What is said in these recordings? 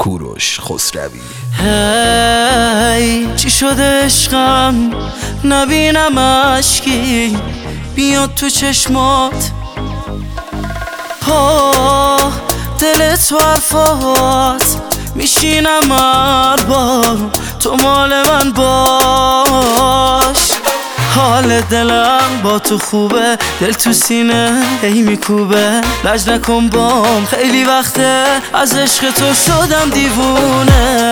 کوروش خسروی. هی چی شده عشقم نبینم اشکی بیاد تو چشمات، دل تو حرفات میشینم هر بار تو مال من باش. حال دلم با تو خوبه، دل تو سینه هی میکوبه، لج نکن بام خیلی وقته از عشق تو شدم دیوونه.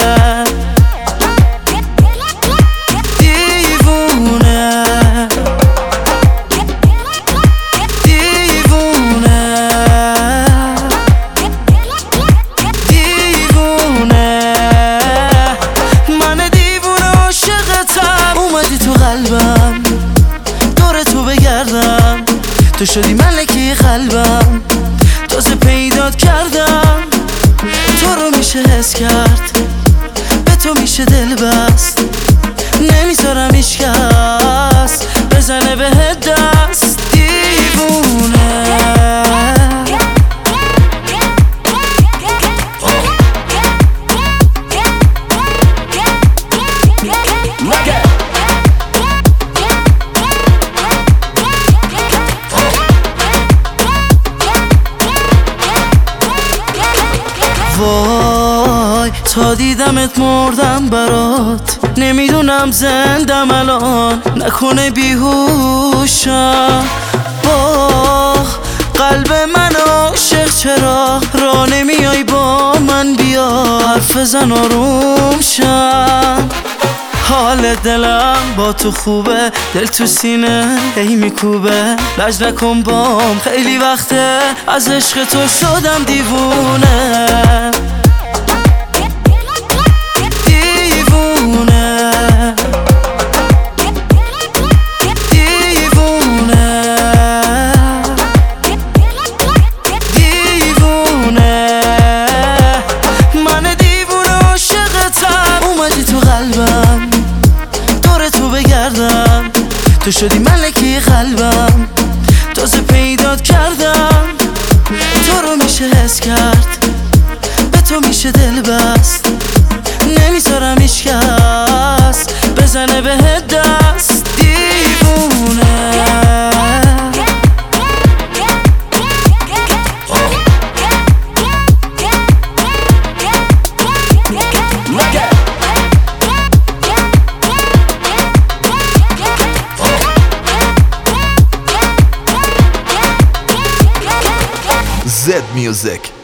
تو شدی ملکه قلبم، تازه پیدات کردم، تو رو میشه حس کرد، به تو میشه دل بست، نمیذارم هیچکس بزنه بهت دست. دیوونه وای تا دیدمت مردم برات، نمیدونم زندم الان نکنه بیهوشم. با قلب من عاشق چرا را نمیای با من، بیا حرف زن آروم شم. حال دلم با تو خوبه، دل تو سینه هی میکوبه، لج نکن بام خیلی وقته از عشق تو شدم دیوونه. تو شدی ملکه قلبم، تازه پیدات کردم، تو رو میشه حس کرد، به تو میشه دل بست، نمیذارم هیچکس بزنه بهت دست. دیوونه Zed Music.